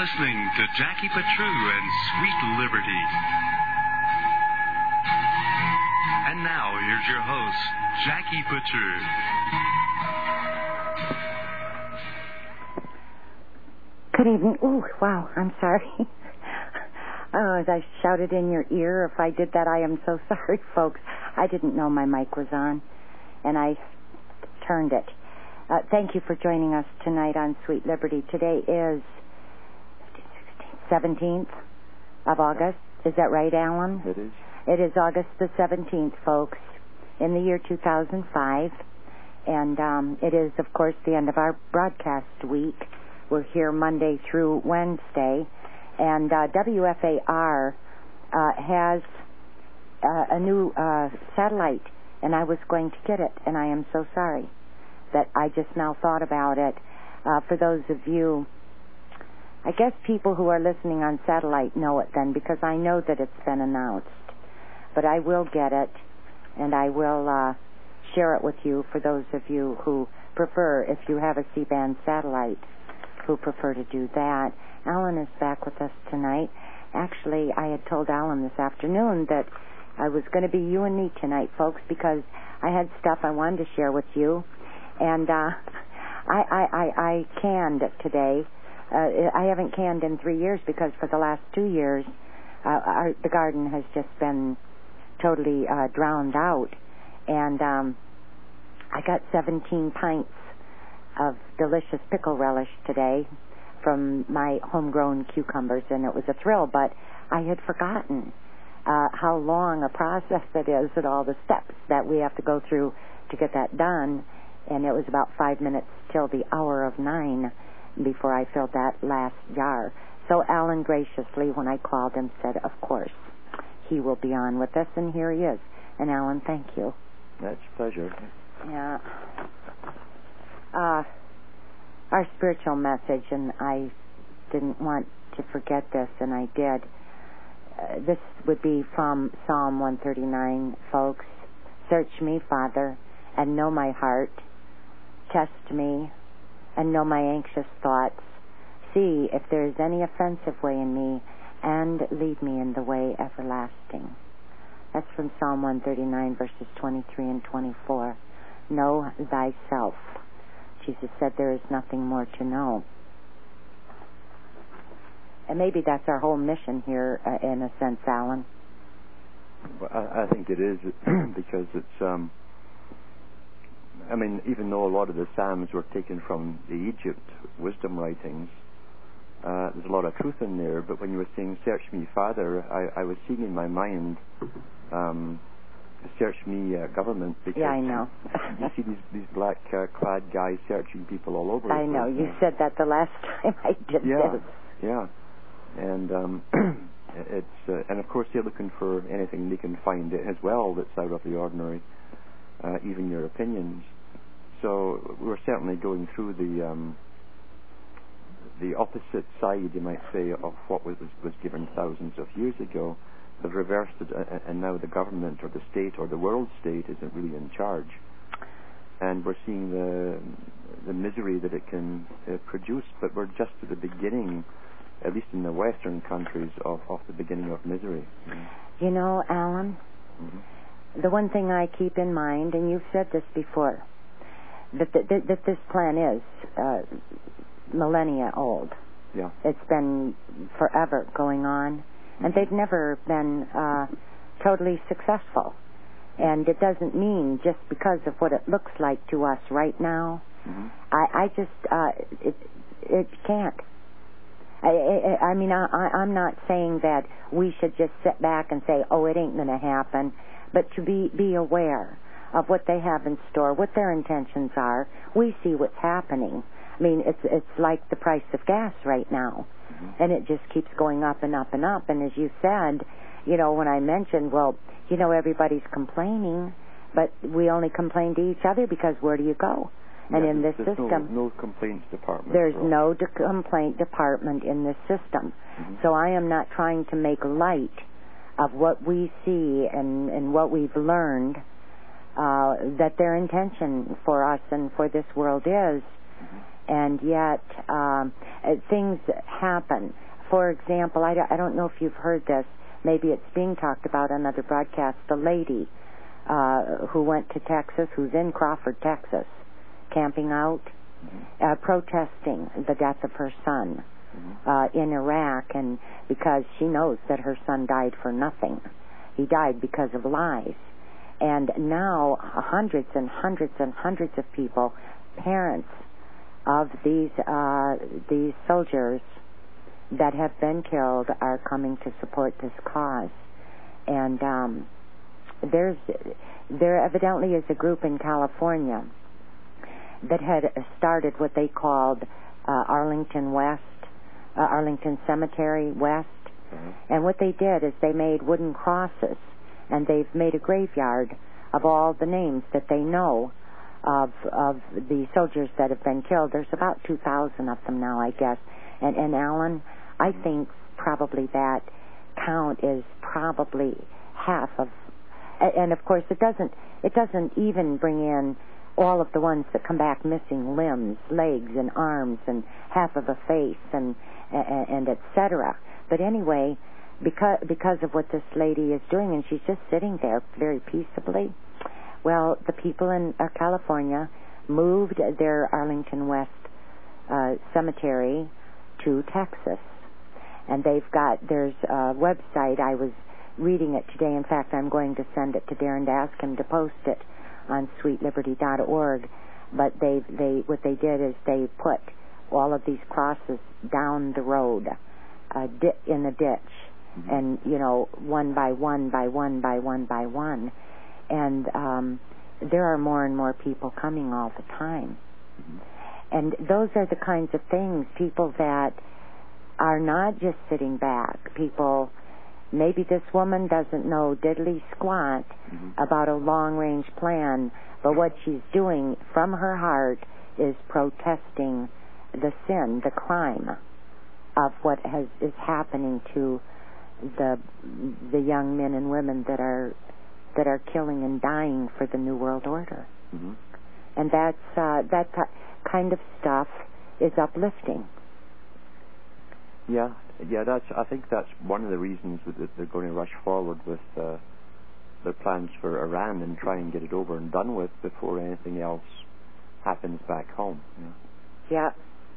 listening to Jackie Patru and Sweet Liberty. And now, here's your host, Jackie Patru. Good evening. Ooh, wow, I'm sorry. As I shouted in your ear, if I did that, I am so sorry, folks. I didn't know my mic was on, and I turned it. Thank you for joining us tonight on Sweet Liberty. Today is 17th of August. Is that right, Alan? It is. It is August the 17th, folks, in the year 2005. And it is, of course, the end of our broadcast week. We're here Monday through Wednesday. And WFAR has a new satellite, and I was going to get it, and I am so sorry that I just now thought about it. For those of you, I guess people who are listening on satellite know it then, because I know that it's been announced. But I will get it, and I will share it with you for those of you who prefer, if you have a C-band satellite, who prefer to do that. Alan is back with us tonight. Actually, I had told Alan this afternoon that I was going to be you and me tonight, folks, because I had stuff I wanted to share with you. And I canned today. I haven't canned in 3 years because for the last 2 years, the garden has just been totally drowned out. And I got 17 pints of delicious pickle relish today from my homegrown cucumbers, and it was a thrill, but I had forgotten how long a process it is and all the steps that we have to go through to get that done. And it was about 5 minutes till the hour of 9 before I filled that last jar. So Alan graciously, when I called him, said, of course, he will be on with us, and here he is. And Alan, thank you. That's a pleasure. Yeah. Our spiritual message, and I didn't want to forget this, and I did. This would be from Psalm 139, folks. Search me, Father, and know my heart. Test me and know my anxious thoughts. See if there is any offensive way in me, and lead me in the way everlasting. That's from Psalm 139, verses 23 and 24. Know thyself. Jesus said there is nothing more to know. And maybe that's our whole mission here, in a sense, Alan. Well, I think it is, because it's... I mean, even though a lot of the Psalms were taken from the Egypt wisdom writings, there's a lot of truth in there. But when you were saying, search me, Father, I was seeing in my mind, search me, government. Because yeah, I know. You see these black-clad guys searching people all over. I know. You said that the last time I did this. Yeah. And it's and of course they're looking for anything they can find as well that's out of the ordinary, even your opinions. So we're certainly going through the opposite side, you might say, of what was given thousands of years ago. They've reversed it, and now the government or the state or the world state isn't really in charge. And we're seeing the misery that it can produce, but we're just at the beginning, at least in the Western countries, of the beginning of misery. You know, Alan, the one thing I keep in mind, and you've said this before, that this plan is millennia old. Yeah. It's been forever going on, and they've never been totally successful. And it doesn't mean just because of what it looks like to us right now. I just it can't. I mean, I'm not saying that we should just sit back and say, oh, it ain't going to happen, but to be aware of what they have in store, what their intentions are. We see what's happening. I mean, it's like the price of gas right now, and it just keeps going up and up and up. And as you said, you know, when I mentioned, well, you know, everybody's complaining, but we only complain to each other because where do you go? And in this system, no complaints department. There's no complaint department in this system. So I am not trying to make light of what we see and what we've learned, that their intention for us and for this world is. and yet things happen. For example, I don't know if you've heard this. Maybe it's being talked about on other broadcasts. The lady who went to Texas, who's in Crawford, Texas, camping out, protesting the death of her son in Iraq, and because she knows that her son died for nothing. He died because of lies. And now hundreds and hundreds and hundreds of people, parents of these soldiers that have been killed, are coming to support this cause. And there evidently is a group in California that had started what they called Arlington Cemetery West. And what they did is they made wooden crosses, and they've made a graveyard of all the names that they know of the soldiers that have been killed. There's about 2,000 of them now, I guess. And Alan, I think probably that count is probably half of, and of course it doesn't even bring in all of the ones that come back missing limbs, legs, and arms, and half of a face, and etc. But anyway, because of what this lady is doing, and she's just sitting there very peaceably, well, the people in California moved their Arlington West cemetery to Texas. And there's a website, I was reading it today. In fact, I'm going to send it to Darren to ask him to post it on sweetliberty.org. But what they did is they put all of these crosses down the road, in a ditch, and, one by one by one by one by one. And there are more and more people coming all the time. And those are the kinds of things, people that are not just sitting back. People, maybe this woman doesn't know diddly squat about a long-range plan, but what she's doing from her heart is protesting the sin, the crime of what is happening to the young men and women that are killing and dying for the New World Order. And that kind of stuff is uplifting. Yeah. I think that's one of the reasons that they're going to rush forward with their plans for Iran and try and get it over and done with before anything else happens back home. Yeah.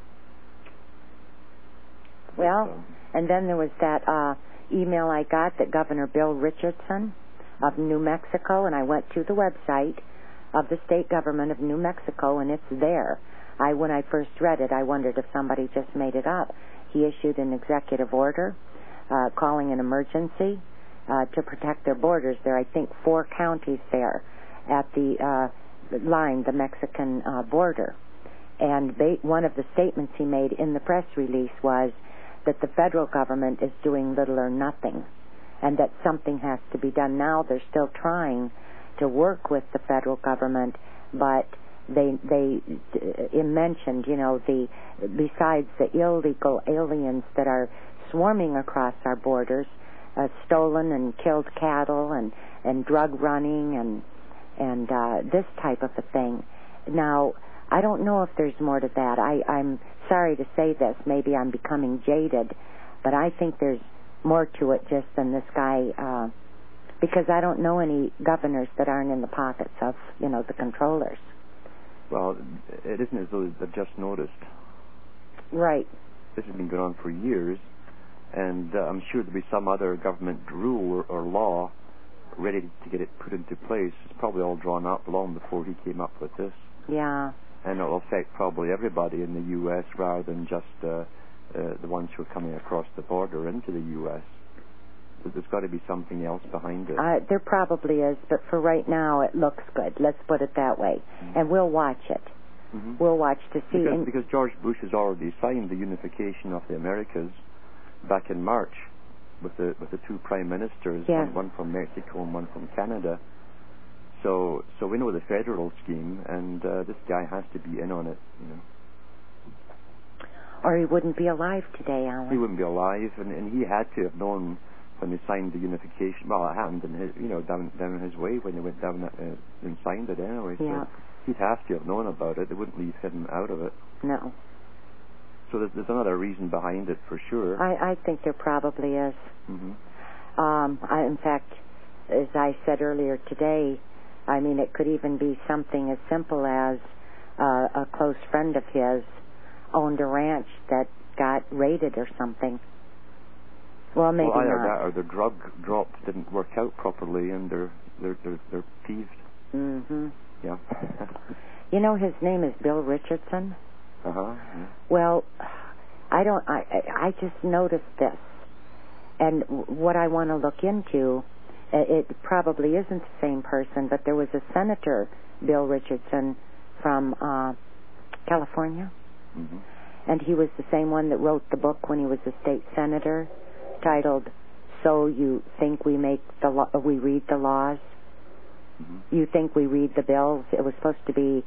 Well, and then there was that email I got that Governor Bill Richardson of New Mexico, and I went to the website of the state government of New Mexico, and it's there. When I first read it, I wondered if somebody just made it up. He issued an executive order calling an emergency to protect their borders. There are, I think, 4 counties there at the line, the Mexican border. And one of the statements he made in the press release was that the federal government is doing little or nothing, and that something has to be done. Now they're still trying to work with the federal government, but they mentioned, besides the illegal aliens that are swarming across our borders, stolen and killed cattle and drug running and this type of a thing. Now, I don't know if there's more to that. I'm sorry to say this. Maybe I'm becoming jaded, but I think there's more to it just than this guy, because I don't know any governors that aren't in the pockets of, the controllers. Well, it isn't as though they've just noticed. Right. This has been going on for years, and I'm sure there'll be some other government rule or law ready to get it put into place. It's probably all drawn up long before he came up with this. Yeah. And it'll affect probably everybody in the U.S. rather than just the ones who are coming across the border into the U.S. There's got to be something else behind it. There probably is, but for right now it looks good. Let's put it that way. And we'll watch it. We'll watch to see. Because George Bush has already signed the unification of the Americas back in March with the 2 prime ministers, one from Mexico and one from Canada. So we know the federal scheme, and this guy has to be in on it, Or he wouldn't be alive today, Alan. He wouldn't be alive, and he had to have known when they signed the unification. Well, it happened in his, down his way when they went down and signed it anyway. Yeah. He'd have to have known about it. They wouldn't leave him out of it. No. So there's another reason behind it for sure. I think there probably is. Mm-hmm. In fact, as I said earlier today, I mean, it could even be something as simple as a close friend of his owned a ranch that got raided or something. Well, maybe either not. that or the drug drop didn't work out properly, and they're peeved. Mm-hmm. Yeah. You know, his name is Bill Richardson. Uh-huh. Yeah. Well, I just noticed this, and what I want to look into, it probably isn't the same person, but there was a Senator, Bill Richardson, from California, Mm-hmm. and he was the same one that wrote the book when he was a state senator, titled "So You Think We Read the Laws? Mm-hmm. You Think We Read the Bills?" It was supposed to be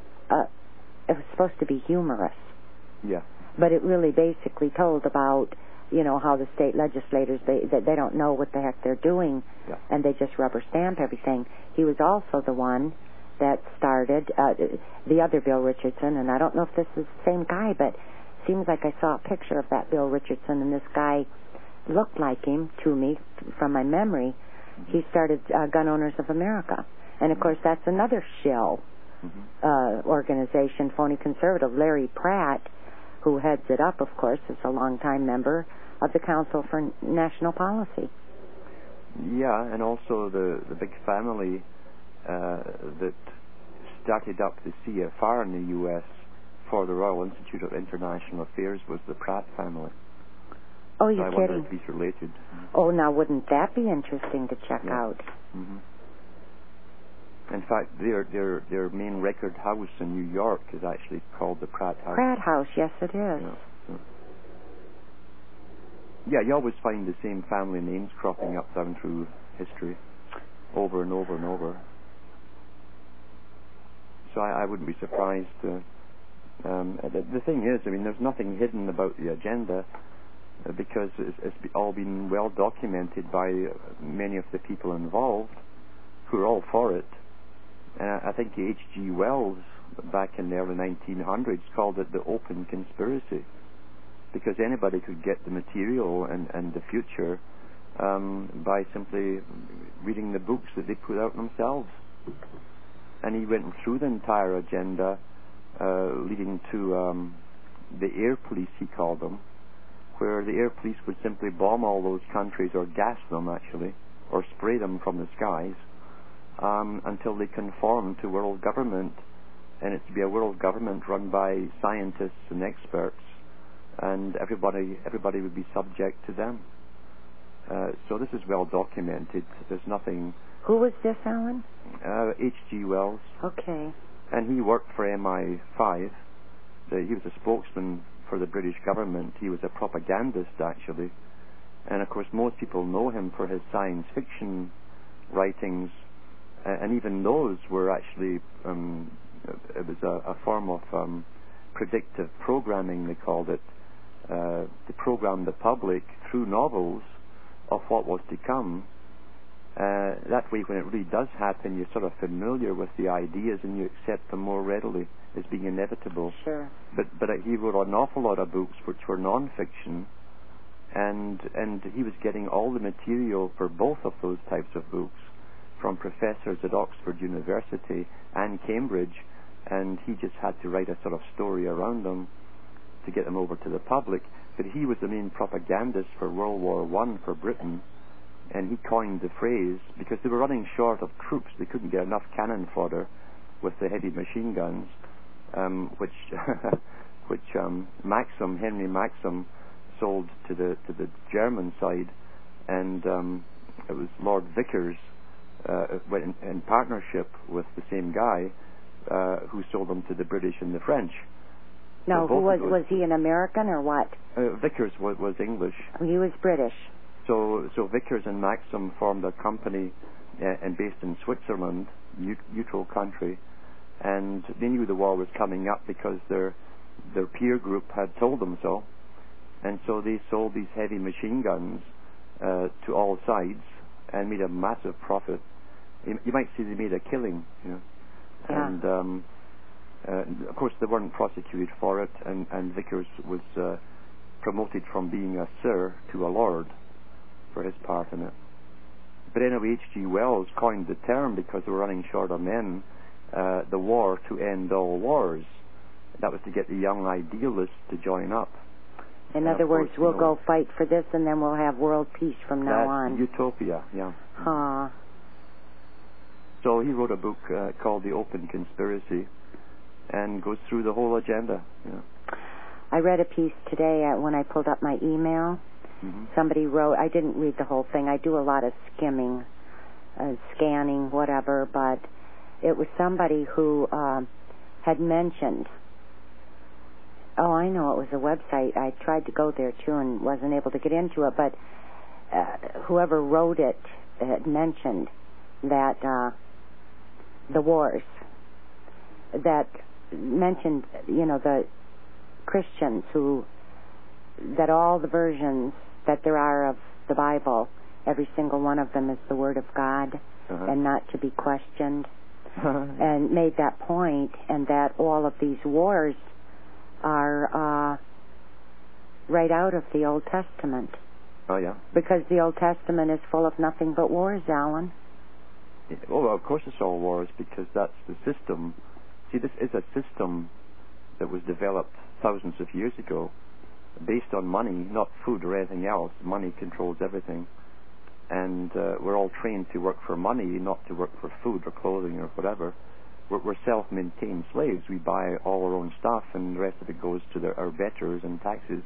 humorous. Yeah. But it really basically told about, how the state legislators, they don't know what the heck they're doing, Yeah. and they just rubber stamp everything. He was also the one that started the other Bill Richardson, and I don't know if this is the same guy, but it seems like I saw a picture of that Bill Richardson, and this guy looked like him to me from my memory. Mm-hmm. He started Gun Owners of America, and of course that's another shill. Mm-hmm. Organization, phony conservative. Larry Pratt, who heads it up, of course, is a longtime member of the Council for National Policy. Yeah, and also the big family that started up the CFR in the U.S. for the Royal Institute of International Affairs was the Pratt family. Oh, you're I kidding? wonder if he's related. Oh, now wouldn't that be interesting to check out? Mm-hmm. In fact, their main record house in New York is actually called the Pratt House. Pratt House, yes, it is. Yeah, you always find the same family names cropping up down through history, over and over and over. So I wouldn't be surprised. The thing is, I mean, there's nothing hidden about the agenda because it's all been well documented by many of the people involved who are all for it. I think H.G. Wells, back in the early 1900s, called it the open conspiracy, because anybody could get the material and the future by simply reading the books that they put out themselves. And he went through the entire agenda, leading to the air police, he called them, where the air police would simply bomb all those countries, or gas them actually, or spray them from the skies, until they conform to world government. And it's to be a world government run by scientists and experts, and everybody would be subject to them. So this is well documented. There's nothing. Who was this, Alan? H.G. Wells. Okay. And he worked for MI5. He was a spokesman for the British government. He was a propagandist, actually. And of course, most people know him for his science fiction writings, and even those were actually it was a form of predictive programming, they called it, to program the public through novels of what was to come. That way, when it really does happen, you're sort of familiar with the ideas and you accept them more readily as being inevitable. Sure. But he wrote an awful lot of books which were non-fiction, and he was getting all the material for both of those types of books from professors at Oxford University and Cambridge, and he just had to write a sort of story around them to get them over to the public. But he was the main propagandist for World War I for Britain, and he coined the phrase, because they were running short of troops. They couldn't get enough cannon fodder with the heavy machine guns, which Henry Maxim sold to the German side, and it was Lord Vickers went in partnership with the same guy who sold them to the British and the French. No, so was he an American or what? Vickers was English. He was British. So Vickers and Maxim formed a company and based in Switzerland, neutral country, and they knew the war was coming up because their peer group had told them so, and so they sold these heavy machine guns to all sides and made a massive profit. You might say they made a killing, Yeah. And of course, they weren't prosecuted for it, and Vickers was promoted from being a Sir to a Lord for his part in it. But anyway, H.G. Wells coined the term, because they were running short of men, the war to end all wars. That was to get the young idealists to join up. In other words, we'll go fight for this, and then we'll have world peace from now on. Utopia, yeah. Huh. So he wrote a book called The Open Conspiracy, and goes through the whole agenda. Yeah. I read a piece today when I pulled up my email. Mm-hmm. Somebody wrote, I didn't read the whole thing. I do a lot of skimming, scanning, whatever, but it was somebody who had mentioned, oh, I know, it was a website. I tried to go there, too, and wasn't able to get into it, but whoever wrote it had mentioned that the wars, that mentioned, the Christians that all the versions that there are of the Bible, every single one of them is the Word of God, and not to be questioned, and made that point, and that all of these wars are right out of the Old Testament. Oh, yeah? Because the Old Testament is full of nothing but wars, Alan. Well, of course it's all wars, because that's the system. See, this is a system that was developed thousands of years ago, based on money, not food or anything else. Money controls everything. And we're all trained to work for money, not to work for food or clothing or whatever. We're self-maintained slaves. We buy all our own stuff, and the rest of it goes to our betters and taxes.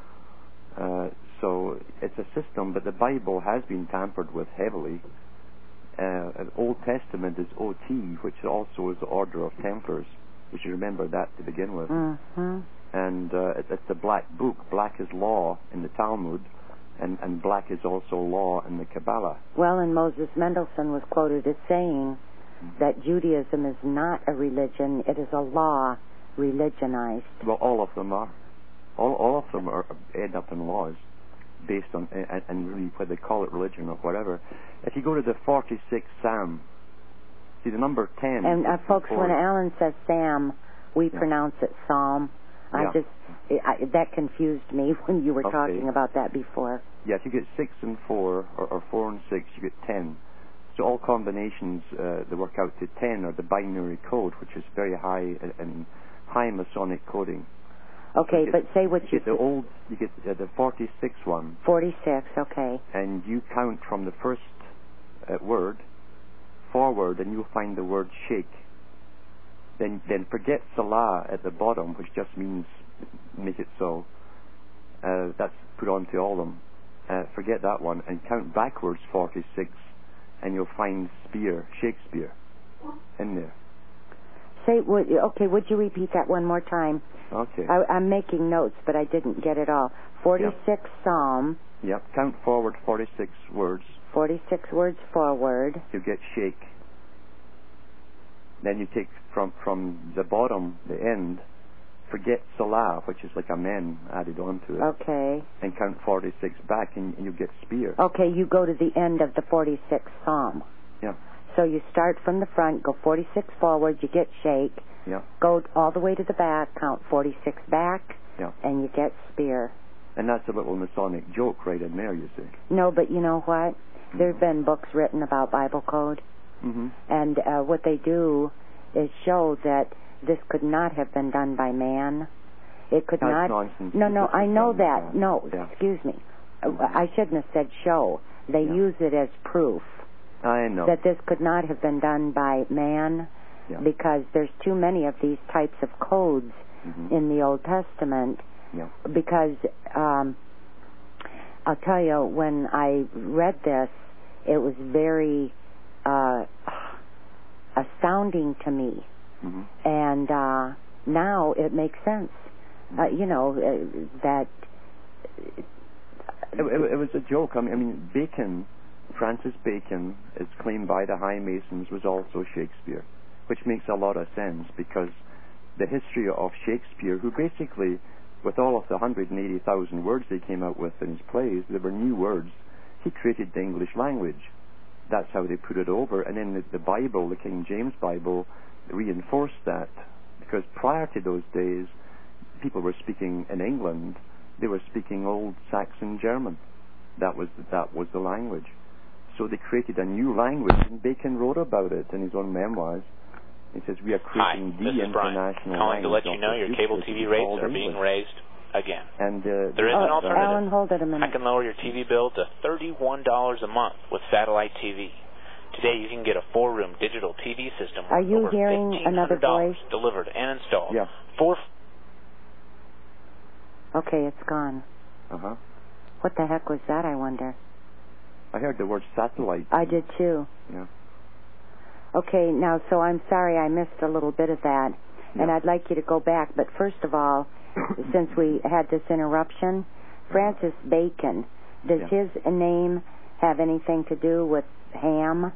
So it's a system, but the Bible has been tampered with heavily. The Old Testament is OT, which also is the Order of Templars. We should remember that to begin with. Mm-hmm. And it's the Black Book. Black is law in the Talmud, and black is also law in the Kabbalah. Well, and Moses Mendelssohn was quoted as saying that Judaism is not a religion, it is a law religionized. Well, all of them are. All of them end up in laws based on, and really whether they call it religion or whatever. If you go to the 46th Psalm, see the number 10. And folks, when Alan says Psalm, we pronounce it Psalm. That confused me when you were talking about that before. Yeah, if you get 6 and 4, or 4 and 6, you get 10. So all combinations that work out to 10 are the binary code, which is very high in high Masonic coding. Okay, so but say what you get. You get the 46 one. 46, okay. And you count from the first word forward, and you'll find the word shake. Then forget Salah at the bottom, which just means make it so. That's put onto all of them. Forget that one, and count backwards 46, and you'll find spear, Shakespeare, in there. Would you repeat that one more time? Okay. I'm making notes, but I didn't get it all. 46 Psalm. Yep. Count forward 46 words. 46 words forward. You get shake. Then you take from the bottom, the end, forget Salah, which is like amen added onto it. Okay. And count 46 back, and you get spear. Okay, you go to the end of the 46th Psalm. Yeah. So you start from the front, go 46 forward, you get shake. Yeah. Go all the way to the back, count 46 back, and you get spear. And that's a little Masonic joke right in there, you see. No, but you know what? Mm-hmm. There have been books written about Bible code. Mm-hmm. And what they do is show that this could not have been done by man. It could not. Nonsense. No, I know that. No, excuse me. I shouldn't have said show. They use it as proof. I know. That this could not have been done by man because there's too many of these types of codes in the Old Testament. Yeah. Because I'll tell you, when I read this, it was very astounding to me. Mm-hmm. And now it makes sense. That... It was a joke. I mean, Bacon, Francis Bacon, is claimed by the High Masons, was also Shakespeare, which makes a lot of sense because the history of Shakespeare, who basically, with all of the 180,000 words they came out with in his plays, there were new words. He created the English language. That's how they put it over. And in the Bible, the King James Bible, reinforced that, because prior to those days, people were speaking in England, they were speaking Old Saxon German. That was the language. So they created a new language, and Bacon wrote about it in his own memoirs. He says, we are creating the international language. Calling to let you know your cable TV rates are being raised again. And there is an alternative. Alan, hold it a minute. I can lower your TV bill to $31 a month with satellite TV. Today you can get a 4-room digital TV system Are you over hearing another voice? Delivered and installed. Yeah. Okay, it's gone. Uh-huh. What the heck was that, I wonder? I heard the word satellite. I did too. Yeah. Okay, now, so I'm sorry I missed a little bit of that, and I'd like you to go back. But first of all, since we had this interruption, Francis Bacon, does his name have anything to do with ham?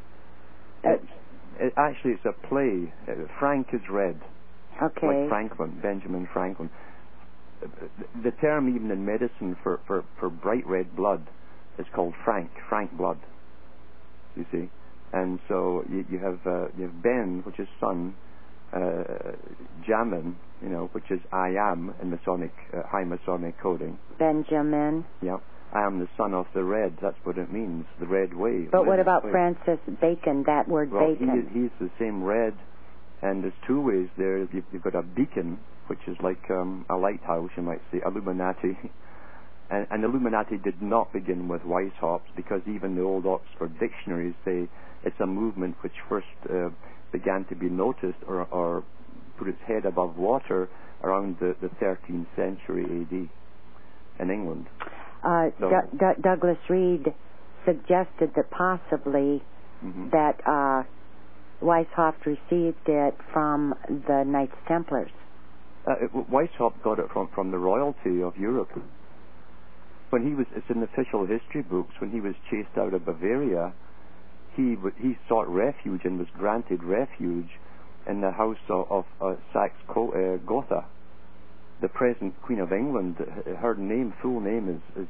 Actually, it's a play. Frank is red. Okay. Like Franklin, Benjamin Franklin. The term even in medicine for bright red blood is called frank blood. You see, and so you have Ben, which is son, Jamin, which is I am in Masonic high Masonic coding. Benjamin. Yeah, I am the son of the red. That's what it means, the red way. But what about Francis Bacon? That word Bacon. He's the same red, and there's two ways there. You've got a beacon, which is like a lighthouse, you might say, Illuminati. And Illuminati did not begin with Weishaupt, because even the old Oxford dictionaries say it's a movement which first began to be noticed or put its head above water around the 13th century A.D. in England. Douglas Reed suggested that possibly that Weishaupt received it from the Knights Templars. Weishaupt got it from the royalty of Europe. It's in official history books, when he was chased out of Bavaria, he sought refuge and was granted refuge in the house of Saxe-Gotha. The present Queen of England, her full name is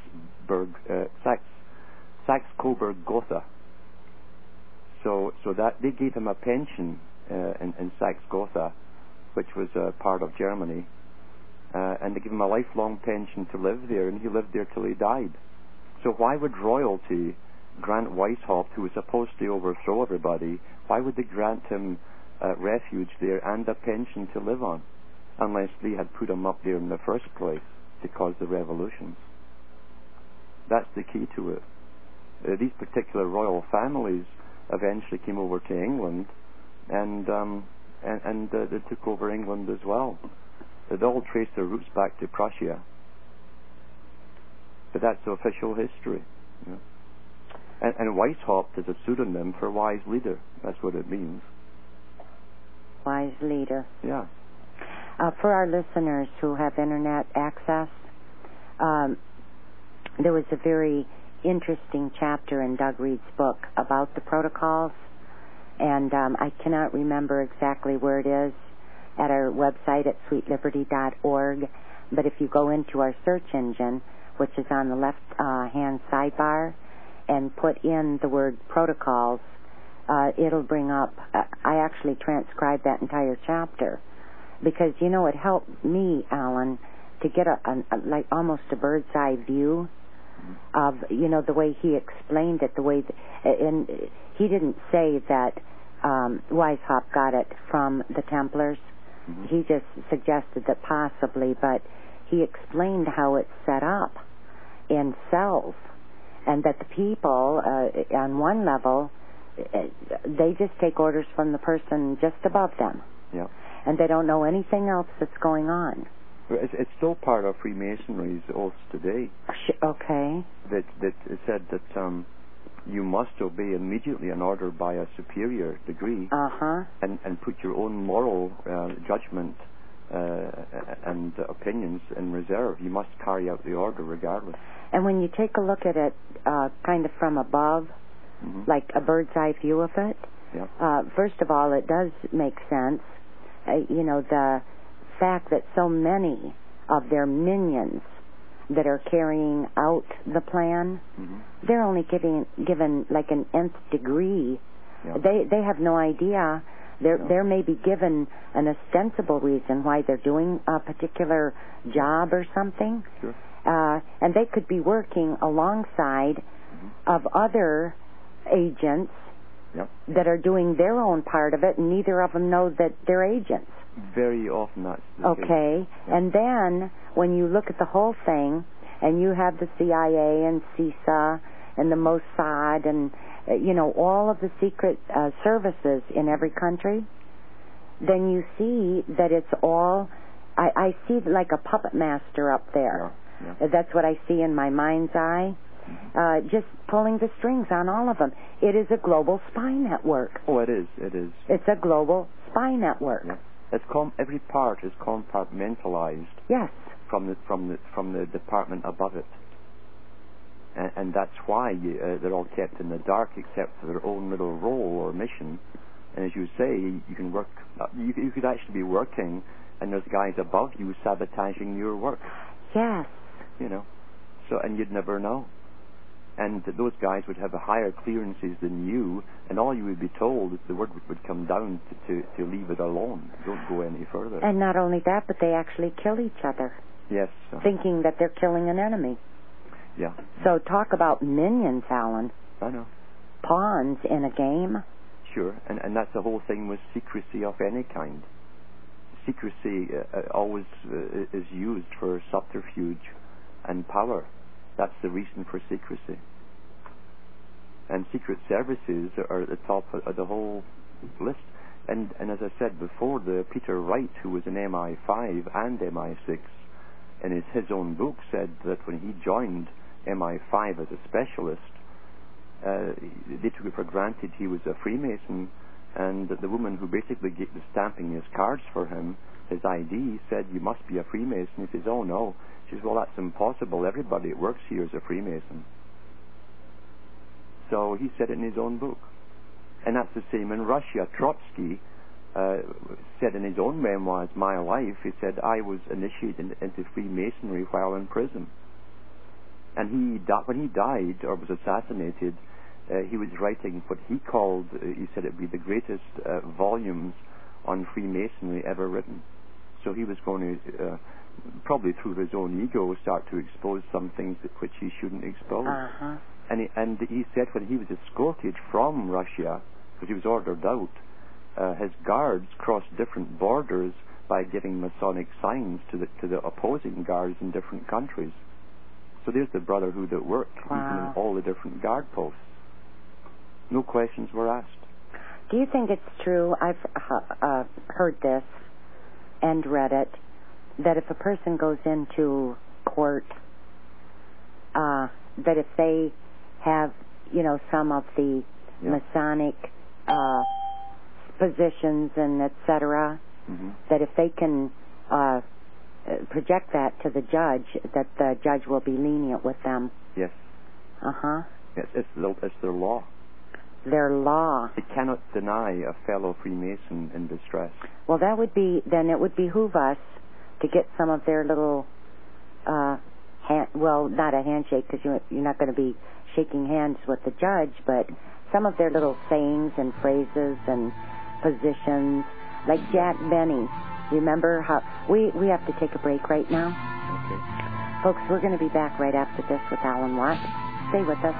Saxe-Coburg-Gotha. So that they gave him a pension in Saxe-Gotha, which was part of Germany, and they gave him a lifelong pension to live there, and he lived there till he died. So why would royalty grant Weishaupt, who was supposed to overthrow everybody, why would they grant him refuge there and a pension to live on, unless they had put him up there in the first place to cause the revolutions? That's the key to it. These particular royal families eventually came over to England, and they took over England as well. They'd all traced their roots back to Prussia. But that's the official history. And Weishaupt is a pseudonym for wise leader. That's what it means. Wise leader. Yeah. For our listeners who have internet access, there was a very interesting chapter in Doug Reed's book about the protocols, and I cannot remember exactly where it is at our website at sweetliberty.org, but if you go into our search engine, which is on the left-hand sidebar, and put in the word protocols, it'll bring up, I actually transcribed that entire chapter, because, it helped me, Alan, to get like almost a bird's eye view of, the way he explained it, and he didn't say that Weishaupt got it from the Templars. He just suggested that possibly, but he explained how it's set up in cells, and that the people, on one level, they just take orders from the person just above them. Yeah. And they don't know anything else that's going on. It's still part of Freemasonry's oaths today. Okay. That it said that you must obey immediately an order by a superior degree, and put your own moral judgment and opinions in reserve. You must carry out the order regardless. And when you take a look at it kind of from above, like a bird's eye view of it, first of all, it does make sense. The fact that so many of their minions that are carrying out the plan, they're only given like an nth degree. They have no idea They're maybe given an ostensible reason why they're doing a particular job or something. Sure. And they could be working alongside of other agents that are doing their own part of it, and neither of them know that they're agents. Very often that's the case. Okay. And then when you look at the whole thing, and you have the CIA and CISA and the Mossad and, all of the secret services in every country, then you see that it's all, I see like a puppet master up there. Yeah. That's what I see in my mind's eye. Just pulling the strings on all of them. It is a global spy network. Oh, it is. It is. It's a global spy network. Yeah. Every part is compartmentalized. Yes. From the department above it, and that's why they're all kept in the dark, except for their own little role or mission. And as you say, you can work. You could actually be working, and there's guys above you sabotaging your work. Yes. So and you'd never know. And those guys would have higher clearances than you, and all you would be told is the word would come down to leave it alone. Don't go any further. And not only that, but they actually kill each other. Yes. Thinking that they're killing an enemy. Yeah. So talk about minions, Alan. I know. Pawns in a game. Sure. And that's the whole thing with secrecy of any kind. Secrecy always is used for subterfuge and power. That's the reason for secrecy. And secret services are at the top of the whole list. And as I said before, the Peter Wright, who was in MI5 and MI6, in his own book said that when he joined MI5 as a specialist, they took it for granted he was a Freemason, and the woman who basically was stamping his cards for him, his ID, said, "You must be a Freemason." He says, "Oh no." She says, "Well, that's impossible. Everybody that works here is a Freemason." So he said it in his own book. And that's the same in Russia. Trotsky said in his own memoirs, My Life, he said, "I was initiated into Freemasonry while in prison." And when he died or was assassinated, he was writing what he called, he said it would be the greatest volumes on Freemasonry ever written. So he was going to, probably through his own ego, start to expose some things which he shouldn't expose. Uh-huh. And he said when he was escorted from Russia, because he was ordered out, his guards crossed different borders by giving Masonic signs to the opposing guards in different countries. So there's the brotherhood at work, even in all the different guard posts. No questions were asked. Do you think it's true, I've heard this and read it, that if a person goes into court, that if they have, some of the Masonic positions and etc., that if they can project that to the judge, that the judge will be lenient with them? Yes. Uh-huh. Yes, it's their law. Their law. It cannot deny a fellow Freemason in distress. Well, it would behoove us to get some of their little, not a handshake, because you're not going to be shaking hands with the judge, but some of their little sayings and phrases and positions, like Jack Benny. Remember how we have to take a break right now? Okay. Folks, we're going to be back right after this with Alan Watt. Stay with us.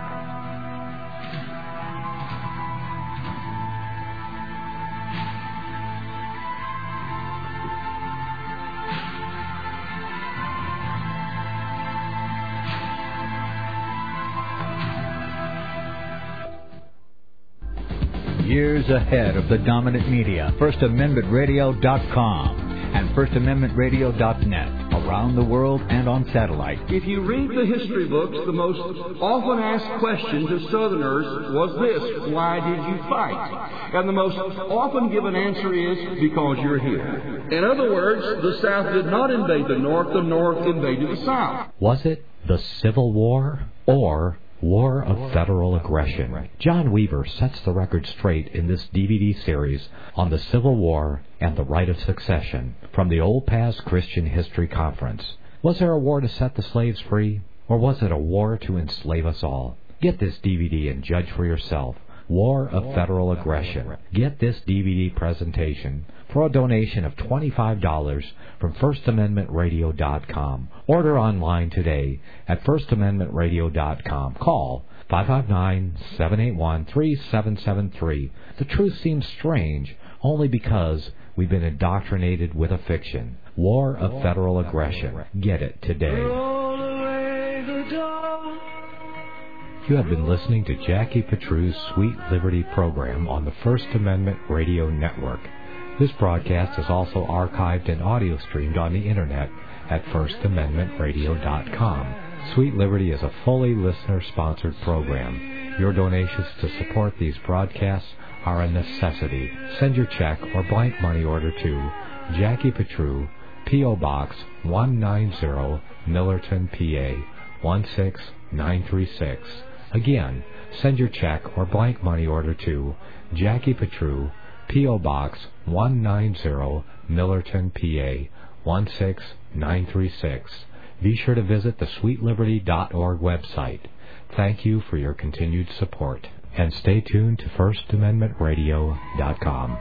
Years ahead of the dominant media, FirstAmendmentRadio.com and FirstAmendmentRadio.net, around the world and on satellite. If you read the history books, the most often asked question to Southerners was this: why did you fight? And the most often given answer is, because you're here. In other words, the South did not invade the North invaded the South. Was it the Civil War or War of Federal Aggression? John Weaver sets the record straight in this DVD series on the Civil War and the Right of Succession from the Old Past Christian History Conference. Was there a war to set the slaves free, or was it a war to enslave us all? Get this DVD and judge for yourself. War of Federal Aggression. Get this DVD presentation for a donation of $25 from FirstAmendmentRadio.com. Order online today at FirstAmendmentRadio.com. Call 559-781-3773. The truth seems strange only because we've been indoctrinated with a fiction. War of Federal Aggression. Get it today. You have been listening to Jackie Petru's Sweet Liberty program on the First Amendment Radio Network. This broadcast is also archived and audio streamed on the Internet at FirstAmendmentRadio.com. Sweet Liberty is a fully listener-sponsored program. Your donations to support these broadcasts are a necessity. Send your check or blank money order to Jackie Petru, P.O. Box 190, Millerton, PA 16936. Again, send your check or blank money order to Jackie Petru, P.O. Box 190, Millerton, PA 16936. Be sure to visit the sweetliberty.org website. Thank you for your continued support. And stay tuned to FirstAmendmentRadio.com.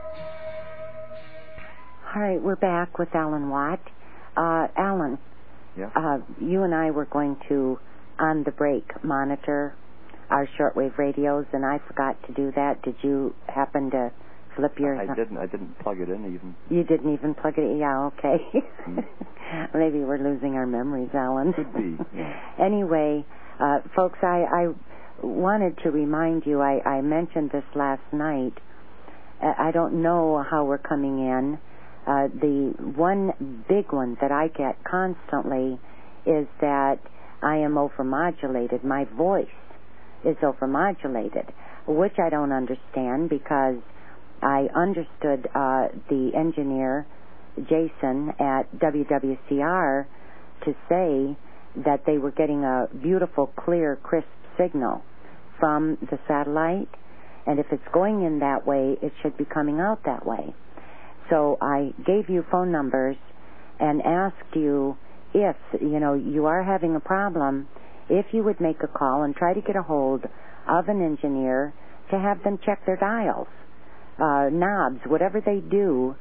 All right, we're back with Alan Watt. Alan, Yeah? You and I were going to, on the break, monitor our shortwave radios, and I forgot to do that. Did you happen to flip yours? I didn't plug it in even. You didn't even plug it in? Yeah, okay. Maybe we're losing our memories, Alan. Could be, yeah. Anyway, folks, I wanted to remind you, I mentioned this last night. I don't know how we're coming in. The one big one that I get constantly is that I am overmodulated. My voice is overmodulated, which I don't understand because I understood the engineer, Jason, at WWCR to say that they were getting a beautiful, clear, crisp signal from the satellite, and if it's going in that way, it should be coming out that way. So I gave you phone numbers and asked you if, you are having a problem, if you would make a call and try to get a hold of an engineer to have them check their dials, knobs, whatever they do,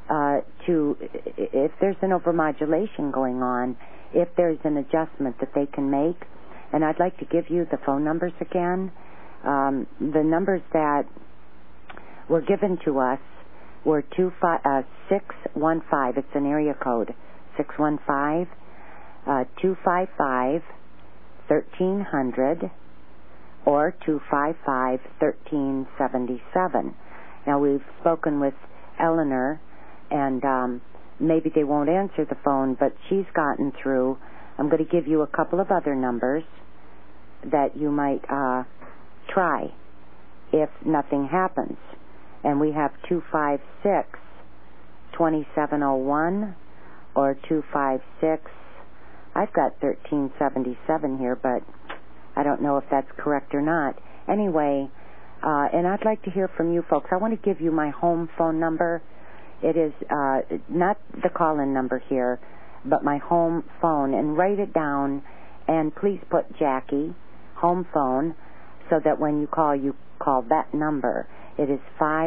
if there's an overmodulation going on, if there's an adjustment that they can make. And I'd like to give you the phone numbers again. The numbers that were given to us were 615, it's an area code, 615-255-1300 or 255-1377. Now, we've spoken with Eleanor, and maybe they won't answer the phone, but she's gotten through. I'm going to give you a couple of other numbers that you might try if nothing happens. And we have 256-2701 or 256. I've got 1377 here, but I don't know if that's correct or not. Anyway, and I'd like to hear from you folks. I want to give you my home phone number. It is not the call-in number here, but my home phone. And write it down, and please put Jackie, home phone, so that when you call that number. It is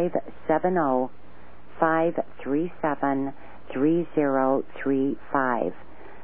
570-537-3035.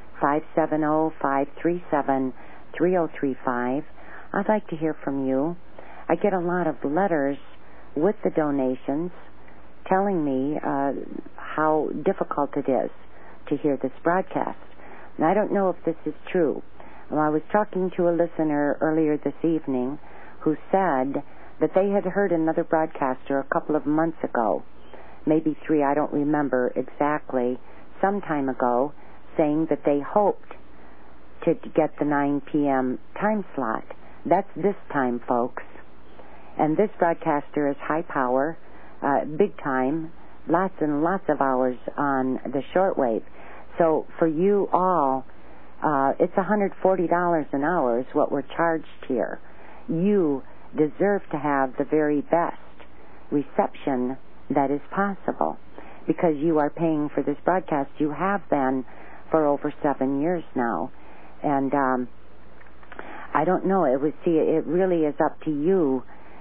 570-537-3035. I'd like to hear from you. I get a lot of letters with the donations telling me how difficult it is to hear this broadcast. And I don't know if this is true. Well, I was talking to a listener earlier this evening who said that they had heard another broadcaster a couple of months ago, maybe 3, I don't remember exactly, some time ago, saying that they hoped to get the 9 p.m. time slot. That's this time, folks. And this broadcaster is high power, big time, lots and lots of hours on the shortwave. So for you all, it's $140 an hour is what we're charged here. You deserve to have the very best reception that is possible because you are paying for this broadcast. You have been for over 7 years now. And I don't know. It really is up to you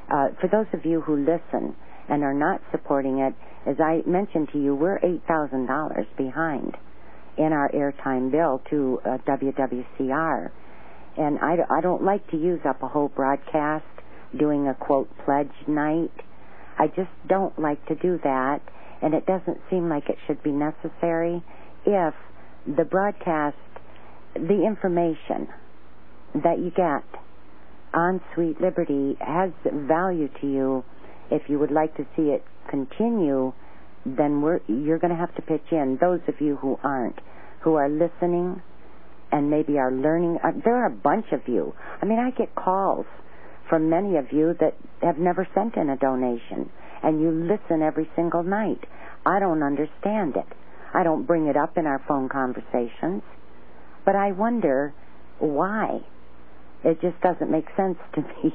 For those of you who listen and are not supporting it, as I mentioned to you, we're $8,000 behind in our airtime bill to WWCR. And I don't like to use up a whole broadcast doing a, quote, pledge night. I just don't like to do that, and it doesn't seem like it should be necessary if the broadcast, the information that you get on Sweet Liberty has value to you. If you would like to see it continue, then you're going to have to pitch in. Those of you who aren't, who are listening and maybe are learning, there are a bunch of you. I mean, I get calls from many of you that have never sent in a donation, and you listen every single night. I don't understand it. I don't bring it up in our phone conversations, but I wonder why. It just doesn't make sense to me.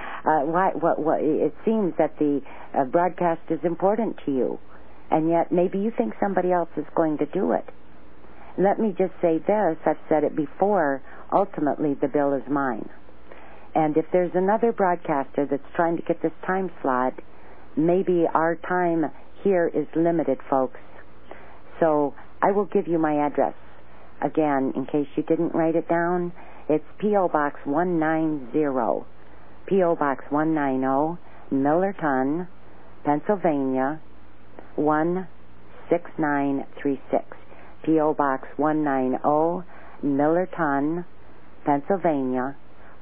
It seems that the broadcast is important to you, and yet maybe you think somebody else is going to do it. Let me just say this. I've said it before. Ultimately, the bill is mine. And if there's another broadcaster that's trying to get this time slot, maybe our time here is limited, folks. So I will give you my address again in case you didn't write it down. It's P.O. Box 190, P.O. Box 190, Millerton, Pennsylvania, 16936. P.O. Box 190, Millerton, Pennsylvania,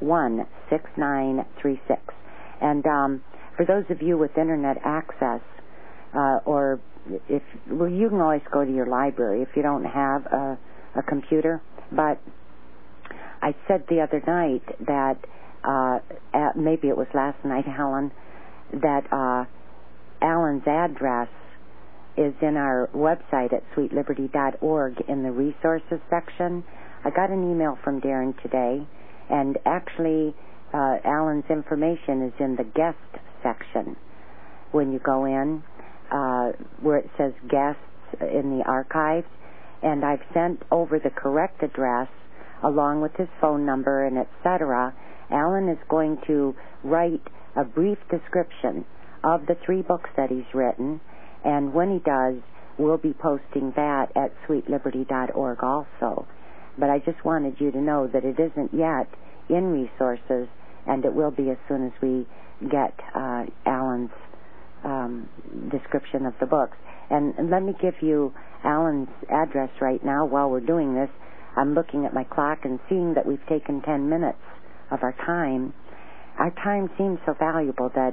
16936. And for those of you with internet access, or you can always go to your library if you don't have a computer. But I said the other night that, maybe it was last night, Alan, that Alan's address is in our website at sweetliberty.org in the resources section. I got an email from Darren today, and actually Alan's information is in the guest section. When you go in, where it says guests in the archives, and I've sent over the correct address along with his phone number and etc. Alan is going to write a brief description of the 3 books that he's written, and when he does, we'll be posting that at sweetliberty.org also. But I just wanted you to know that it isn't yet in resources, and it will be as soon as we get Alan's description of the books. And let me give you Alan's address right now while we're doing this. I'm looking at my clock and seeing that we've taken 10 minutes of our time. Our time seems so valuable that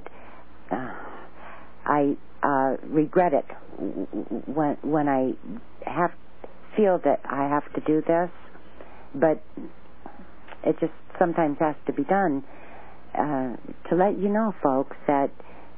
I regret it when I feel that I have to do this, but it just sometimes has to be done. To let you know, folks, that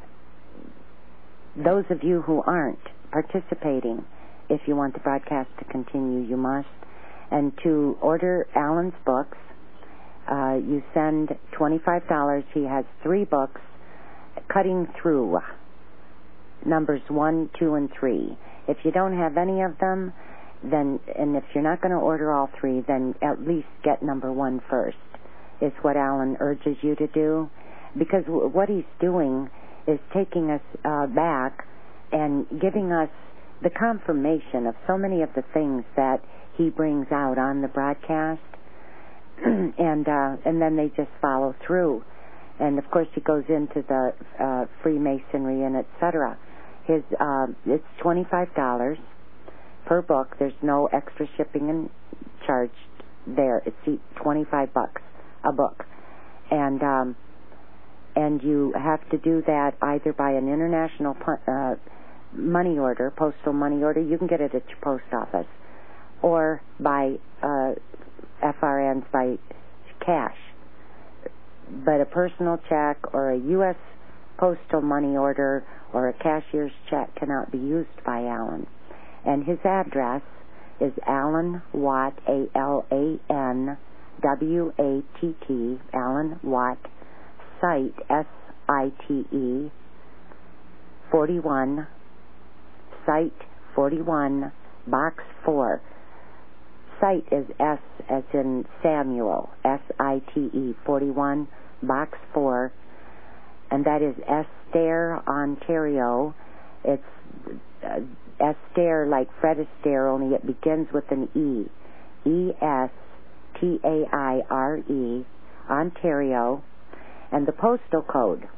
those of you who aren't participating, if you want the broadcast to continue, you must. And to order Alan's books, you send $25. He has 3 books, Cutting Through, numbers 1, 2, and 3. If you don't have any of them, then, and if you're not going to order all 3, then at least get number 1 first, is what Alan urges you to do. Because what he's doing is taking us back and giving us the confirmation of so many of the things that he brings out on the broadcast, and then they just follow through. And of course he goes into the Freemasonry and etc. It's $25 per book. There's no extra shipping and charge there. It's $25 a book, and you have to do that either by an international money order, postal money order. You can get it at your post office, or by FRNs by cash. But a personal check or a U.S. postal money order or a cashier's check cannot be used by Alan. And his address is Alan Watt, AlanWatt, Alan Watt, Site, SITE, 41, Site 41, Box 4. Site is S as in Samuel, SITE, 41, Box 4, and that is Astaire, Ontario. It's Astaire like Fred Astaire, only it begins with an E. Estaire, Ontario. And the postal code,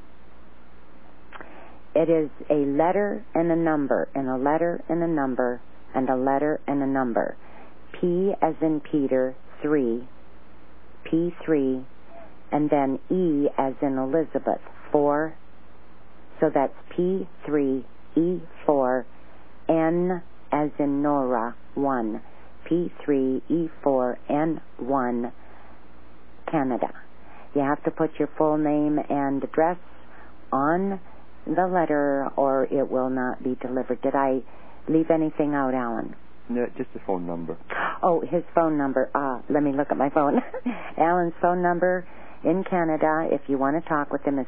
it is a letter and a number, and a letter and a number, and a letter and a number. P as in Peter, 3, P3, and then E as in Elizabeth, 4. So that's P3, E4, N as in Nora, 1. P3, E4, N1, Canada. You have to put your full name and address on the letter or it will not be delivered. Did I leave anything out, Alan? No, just the phone number. Oh, his phone number. Let me look at my phone. Alan's phone number in Canada, if you want to talk with him, is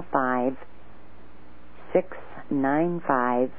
705-695-0416.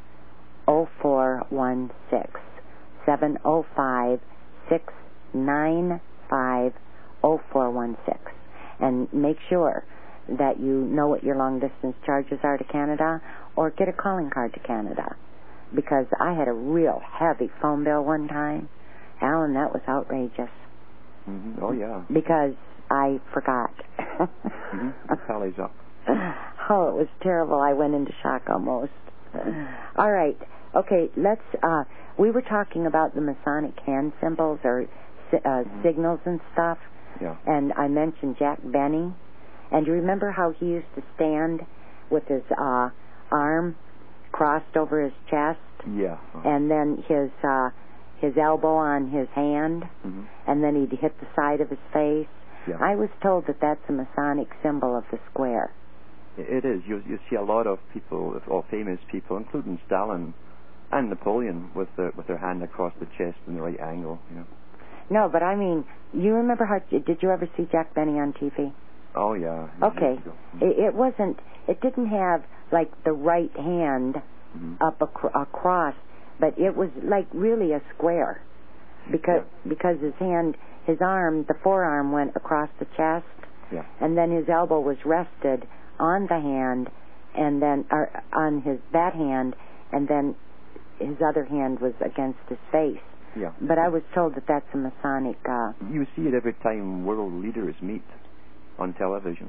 705-695-0416. And make sure that you know what your long-distance charges are to Canada, or get a calling card to Canada. Because I had a real heavy phone bill one time. Alan, that was outrageous. Mm-hmm. Oh, yeah. Because I forgot. Mm-hmm. It tallies up. Oh, it was terrible. I went into shock almost. All right. Okay, we were talking about the Masonic hand symbols or signals and stuff. Yeah. And I mentioned Jack Benny. And you remember how he used to stand with his arm crossed over his chest? Yeah. And then his elbow on his hand, and then he'd hit the side of his face. Yeah. I was told that that's a Masonic symbol of the square. It is. You see a lot of people, or famous people, including Stalin and Napoleon, with their hand across the chest in the right angle. You know. No, but I mean, you remember did you ever see Jack Benny on TV? Oh, yeah. Okay. It didn't have, like, the right hand up across, but it was, like, really a square. Because his arm, the forearm went across the chest, and then his elbow was rested on the hand, and then, on that hand, and then his other hand was against his face. Yeah. But I was told that that's a Masonic... You see it every time world leaders meet on television.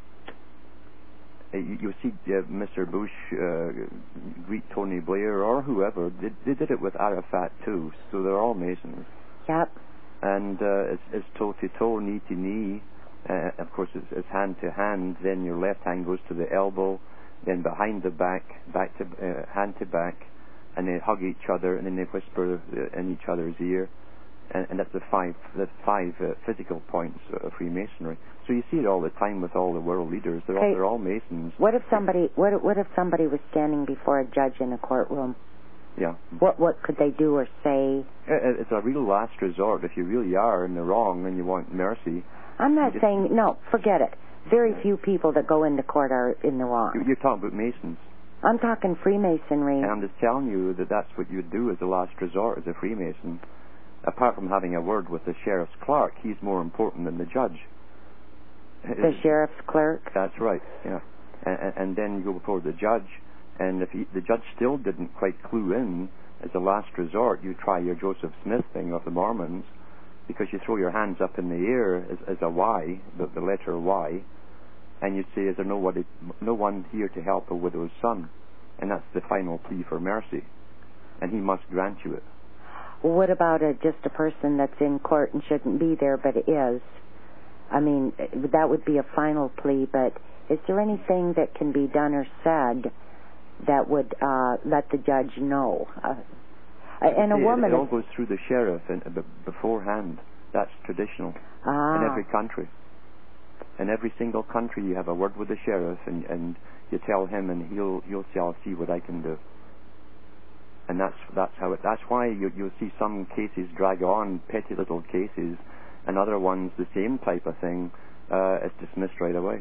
You see Mr. Bush greet Tony Blair or whoever. They did it with Arafat too, so they're all Masons. Yep. And it's toe-to-toe, knee-to-knee. Of course, it's hand-to-hand. Then your left hand goes to the elbow, then behind the back to hand-to-back, and they hug each other, and then they whisper in each other's ear. And that's the five physical points of Freemasonry. So you see it all the time with all the world leaders. They're all Masons. What if somebody was standing before a judge in a courtroom? Yeah. What could they do or say? It's a real last resort. If you really are in the wrong and you want mercy. I'm not saying no. Forget it. Very few people that go into court are in the wrong. You're talking about Masons. I'm talking Freemasonry. And I'm just telling you that that's what you would do as a last resort as a Freemason. Apart from having a word with the sheriff's clerk, he's more important than the judge. The sheriff's clerk? That's right, yeah. And then you go before the judge, and if the judge still didn't quite clue in, as a last resort, you try your Joseph Smith thing of the Mormons, because you throw your hands up in the air as a Y, the letter Y, and you'd say, is there no one here to help a widow's son? And that's the final plea for mercy. And he must grant you it. What about just a person that's in court and shouldn't be there but is? I mean, that would be a final plea, but is there anything that can be done or said that would let the judge know? And a woman... It all goes through the sheriff beforehand. That's traditional in every country. In every single country you have a word with the sheriff and you tell him and he'll say, I'll see what I can do. And that's why you'll see some cases drag on, petty little cases, and other ones the same type of thing is dismissed right away.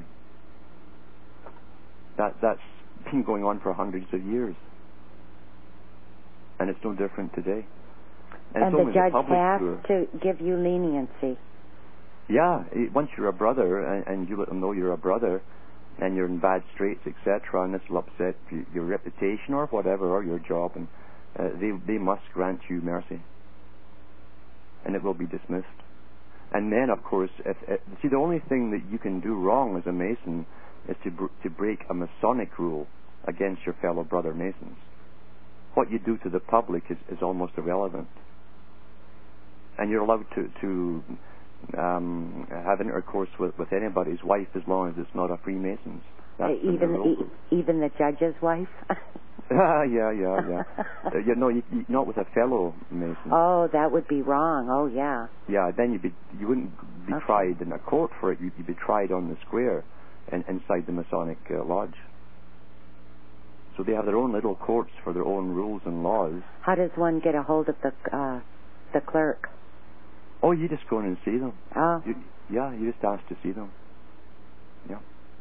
That's been going on for hundreds of years, and it's no different today. And the judge has to give you leniency. Yeah, once you're a brother and you let them know you're a brother, and you're in bad straits, etc., and this will upset your reputation or whatever, or your job, and they must grant you mercy, and it will be dismissed. And then, of course, see, the only thing that you can do wrong as a Mason is to break a Masonic rule against your fellow brother Masons. What you do to the public is almost irrelevant. And you're allowed to have intercourse with anybody's wife as long as it's not a Freemason's. Even the judge's wife? Yeah. Not with a fellow Mason. Oh, that would be wrong. Oh, yeah. Yeah, then you wouldn't be tried in a court for it. You'd be tried on the square inside the Masonic lodge. So they have their own little courts for their own rules and laws. How does one get a hold of the clerk? Oh, you just go in and see them. Oh. You just ask to see them. Yeah.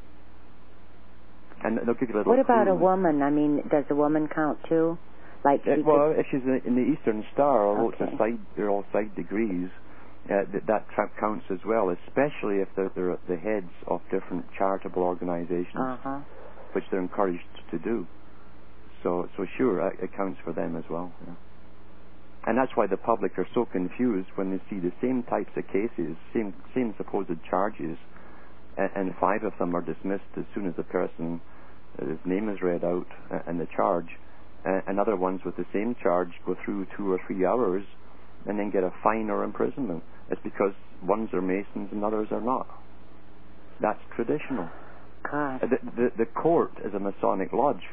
And they'll give you a little. What about a woman? I mean, does a woman count too? If she's in the Eastern Star, although they're all side degrees, that counts as well, especially if they're the heads of different charitable organizations, which they're encouraged to do. So sure, it counts for them as well. Yeah. And that's why the public are so confused when they see the same types of cases, same supposed charges, and 5 of them are dismissed as soon as the person's name is read out and the charge, and other ones with the same charge go through 2 or 3 hours and then get a fine or imprisonment. It's because ones are Masons and others are not. That's traditional. God. The court is a Masonic lodge.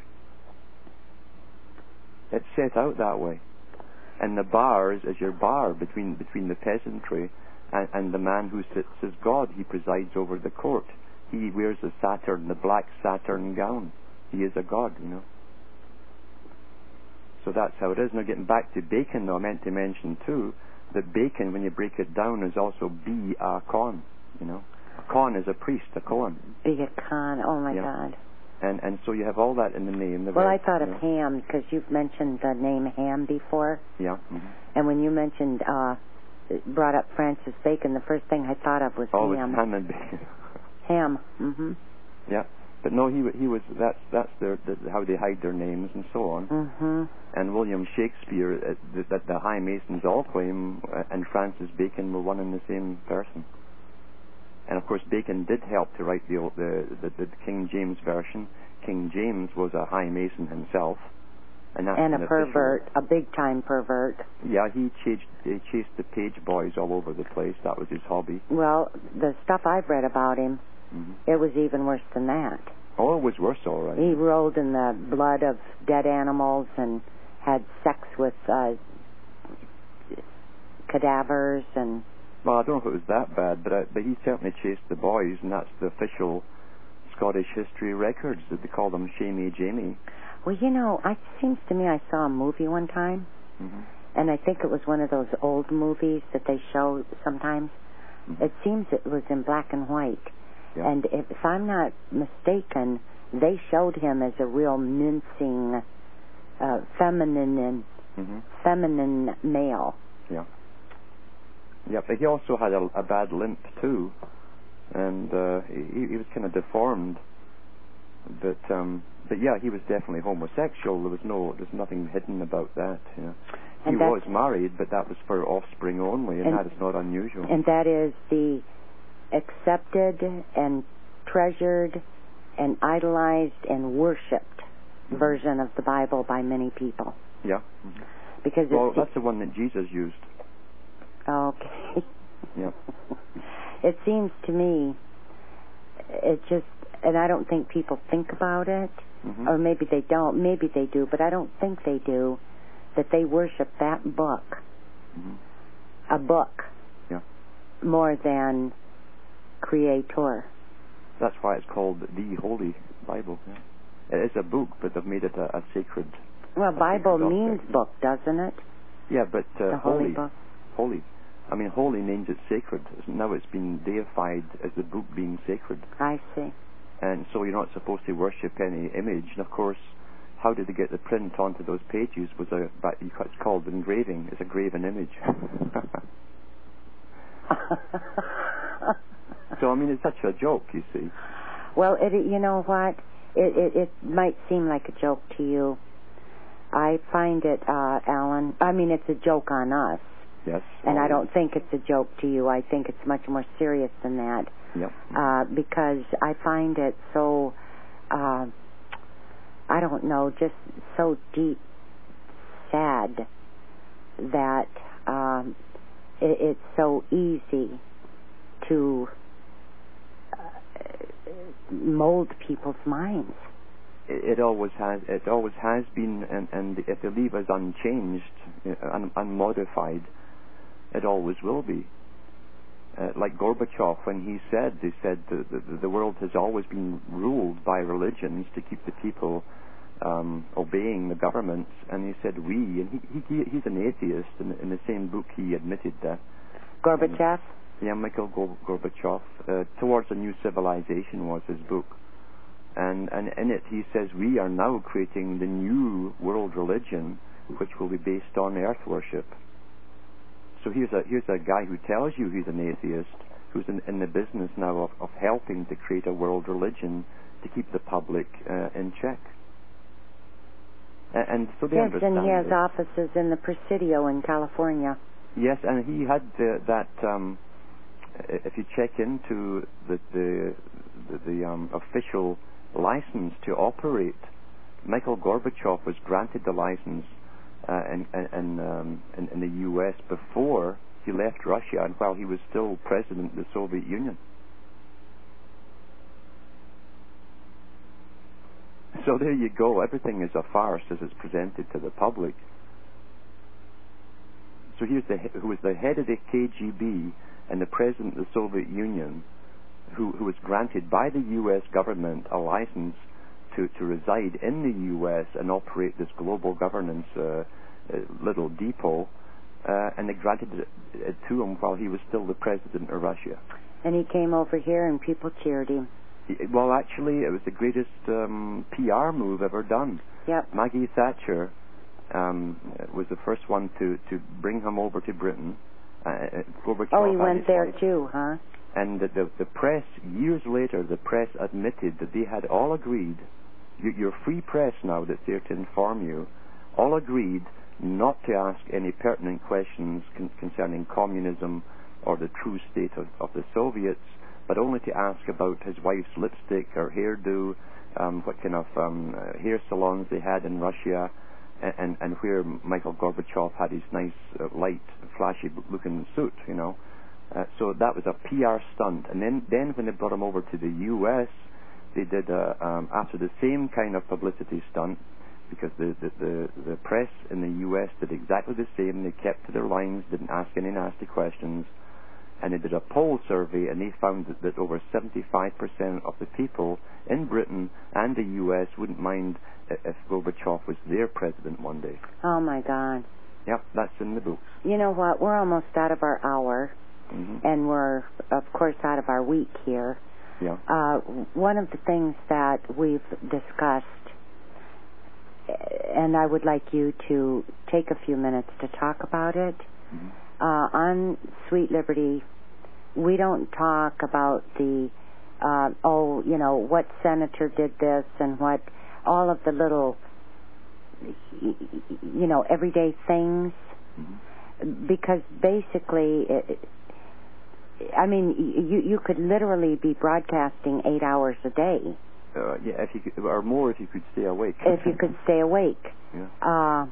It's set out that way. And the bar is your bar between the peasantry and the man who sits as God. He presides over the court. He wears the black Saturn gown. He is a god, So that's how it is. Now, getting back to Bacon, though, I meant to mention too that Bacon, when you break it down, is also be a con. A con is a priest, a Cohen. Be a con. Oh my God. And so you have all that in the name. Well, I thought of Ham because you've mentioned the name Ham before. Yeah. And when you mentioned, brought up Francis Bacon, the first thing I thought of was Ham. Oh, it's Ham and Bacon. Ham. Yeah, but no, he was. That's how they hide their names and so on. And William Shakespeare, that the High Masons all claim, and Francis Bacon were one and the same person. And of course, Bacon did help to write the King James version. King James was a High Mason himself, and a pervert, a big-time pervert. Yeah, he chased the page boys all over the place. That was his hobby. Well, the stuff I've read about him, it was even worse than that. Oh, it was worse, all right. He rolled in the blood of dead animals and had sex with cadavers and. Well, I don't know if it was that bad, but he certainly chased the boys, and that's the official Scottish history records that they call them Shamey Jamie. Well, it seems to me I saw a movie one time, and I think it was one of those old movies that they show sometimes. It seems it was in black and white, and if I'm not mistaken, they showed him as a real mincing, feminine male. Yeah. Yeah, but he also had a bad limp too, and he was kind of deformed. But yeah, he was definitely homosexual. There's nothing hidden about that. He was married, but that was for offspring only, and that is not unusual. And that is the accepted and treasured and idolized and worshipped version of the Bible by many people. Yeah. Because that's the one that Jesus used. Okay. Yeah. It seems to me, and I don't think people think about it, or maybe they don't, maybe they do, but I don't think they do, that they worship that book, a book, more than Creator. That's why it's called the Holy Bible. Yeah. It is a book, but they've made it a sacred. Well, Bible means book, doesn't it? Yeah, but the holy book. Holy. I mean, holy means it's sacred. Now it's been deified as the book being sacred. I see. And so you're not supposed to worship any image. And of course, how did they get the print onto those pages? It's called engraving. It's a graven image. So I mean, it's such a joke, you see. Well, you know what? It might seem like a joke to you. I find it, Alan, I mean, it's a joke on us. Yes. And I don't think it's a joke to you. I think it's much more serious than that. Yep. Because I find it so, I don't know, just so deep sad that it's so easy to mold people's minds. It always has. It always has been, and if they leave us unchanged, unmodified, it always will be. Like Gorbachev, when he said the world has always been ruled by religions to keep the people obeying the governments, and he said we, and he's an atheist. In the same book, he admitted that. Gorbachev. Yeah, Mikhail Gorbachev. Towards a New Civilization was his book. And in it he says we are now creating the new world religion, which will be based on earth worship. So here's a guy who tells you he's an atheist, who's in the business now of helping to create a world religion to keep the public in check. And so they understand. Yes, and he has offices in the Presidio in California. Yes, and he had that. If you check into the official license to operate, Mikhail Gorbachev was granted the license in the U.S. before he left Russia and while he was still president of the Soviet Union. So there you go. Everything is a farce as it's presented to the public. So here's who was the head of the KGB and the president of the Soviet Union, who was granted by the U.S. government a license to reside in the U.S. and operate this global governance little depot, and they granted it to him while he was still the president of Russia. And he came over here and people cheered him. Well, actually, it was the greatest PR move ever done. Yep. Maggie Thatcher was the first one to bring him over to Britain. He went there too, huh? And the press, years later, the press admitted that they had all agreed, your free press now that's there to inform you, all agreed not to ask any pertinent questions concerning communism or the true state of the Soviets, but only to ask about his wife's lipstick or hairdo, what kind of hair salons they had in Russia, and where Mikhail Gorbachev had his nice, light, flashy-looking suit, you know. So that was a PR stunt. And then when they brought him over to the U.S., they did, after the same kind of publicity stunt, because the press in the U.S. did exactly the same. They kept to their lines, didn't ask any nasty questions. And they did a poll survey, and they found that over 75% of the people in Britain and the U.S. wouldn't mind if Gorbachev was their president one day. Oh, my God. Yep, that's in the books. You know what? We're almost out of our hour, and we're, of course, out of our week here. Yeah. One of the things that we've discussed, and I would like you to take a few minutes to talk about it, on Sweet Liberty, we don't talk about the, what senator did this and what, all of the little, everyday things, because basically, you could literally be broadcasting 8 hours a day. Yeah, if you could, or more if you could stay awake. If you could stay awake. Yeah.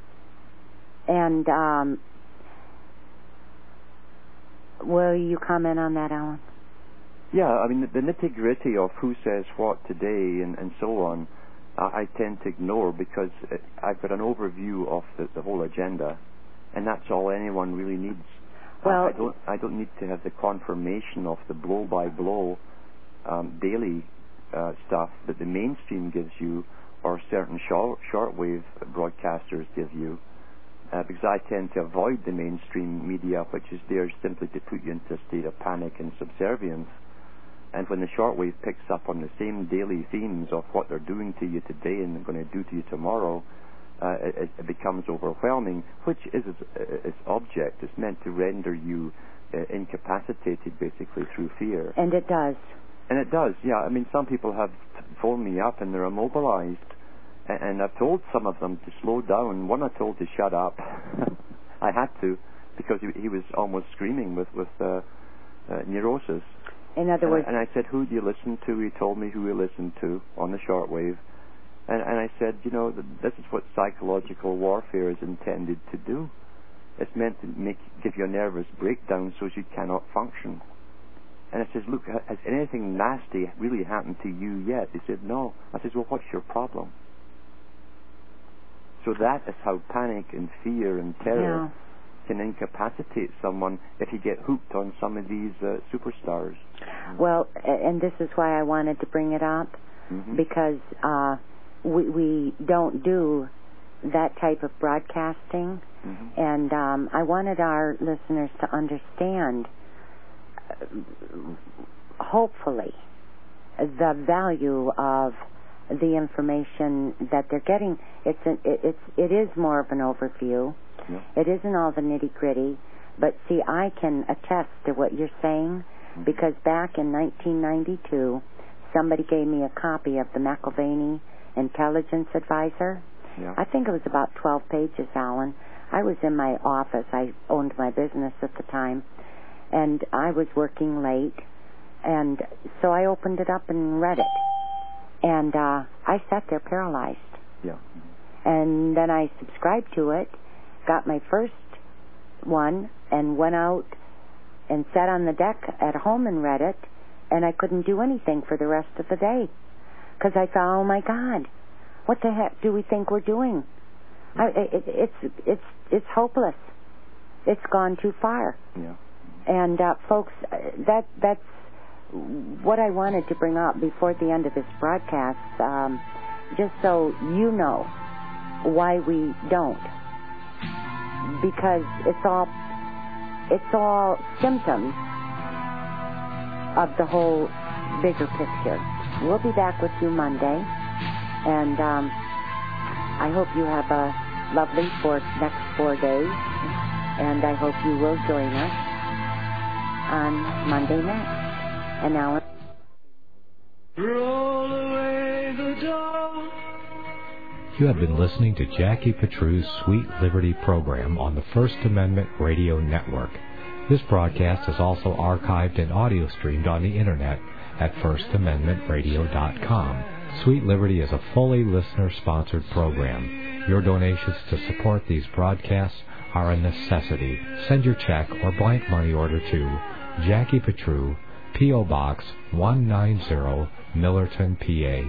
Will you comment on that, Alan? Yeah, I mean, the nitty-gritty of who says what today and so on, I tend to ignore because I've got an overview of the whole agenda, and that's all anyone really needs. Well, I don't need to have the confirmation of the blow-by-blow daily stuff that the mainstream gives you or certain shortwave broadcasters give you. Because I tend to avoid the mainstream media, which is there simply to put you into a state of panic and subservience. And when the shortwave picks up on the same daily themes of what they're doing to you today and they're going to do to you tomorrow, it becomes overwhelming, which is its object. It's meant to render you incapacitated, basically, through fear. And it does. And it does, yeah. I mean, some people have phoned me up and they're immobilized, and I've told some of them to slow down. One I told to shut up. I had to, because he was almost screaming with neurosis. In other words... And I said, who do you listen to? He told me who he listened to on the shortwave. And I said, you know, this is what psychological warfare is intended to do. It's meant to give you a nervous breakdown so you cannot function. And I says, look, has anything nasty really happened to you yet? He said, no. I says, well, what's your problem? So that is how panic and fear and terror can incapacitate someone if you get hooked on some of these superstars. Well, and this is why I wanted to bring it up, because we don't do that type of broadcasting, and I wanted our listeners to understand, hopefully, the value of the information that they're getting. It is more of an overview. Yeah. It isn't all the nitty-gritty, but see, I can attest to what you're saying, because back in 1992, somebody gave me a copy of the McIlvaney Intelligence Advisor. Yeah. I think it was about 12 pages, Alan. I was in my office. I owned my business at the time, and I was working late, and so I opened it up and read it, and I sat there paralyzed. Yeah. And then I subscribed to it, got my first one, and went out and sat on the deck at home and read it, and I couldn't do anything for the rest of the day, because I thought, oh my God, what the heck do we think we're doing? It's hopeless. It's gone too far. Yeah. And folks, that's what I wanted to bring up before the end of this broadcast, just so you know why we don't, because it's all symptoms of the whole bigger picture. We'll be back with you Monday, and I hope you have a lovely next 4 days, and I hope you will join us on Monday night. And now, roll away the dawn. You have been listening to Jackie Petru's Sweet Liberty program on the First Amendment Radio Network. This broadcast is also archived and audio streamed on the internet at firstamendmentradio.com. Sweet Liberty is a fully listener-sponsored program. Your donations to support these broadcasts are a necessity. Send your check or blank money order to Jackie Petru, P.O. Box 190, Millerton, PA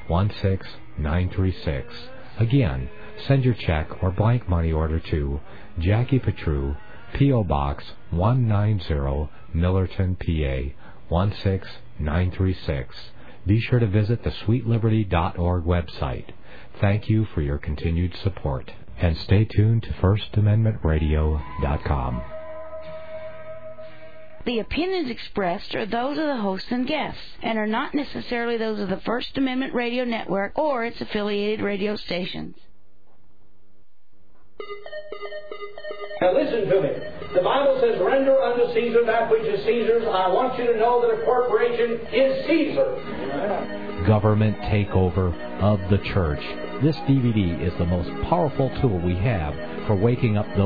16936. Again, send your check or blank money order to Jackie Petru, P.O. Box 190, Millerton, PA 16936. Be sure to visit the sweetliberty.org website. Thank you for your continued support. And stay tuned to firstamendmentradio.com. The opinions expressed are those of the hosts and guests, and are not necessarily those of the First Amendment Radio Network or its affiliated radio stations. Now listen to me. The Bible says, render unto Caesar that which is Caesar's. I want you to know that a corporation is Caesar. Government takeover of the church. This DVD is the most powerful tool we have for waking up those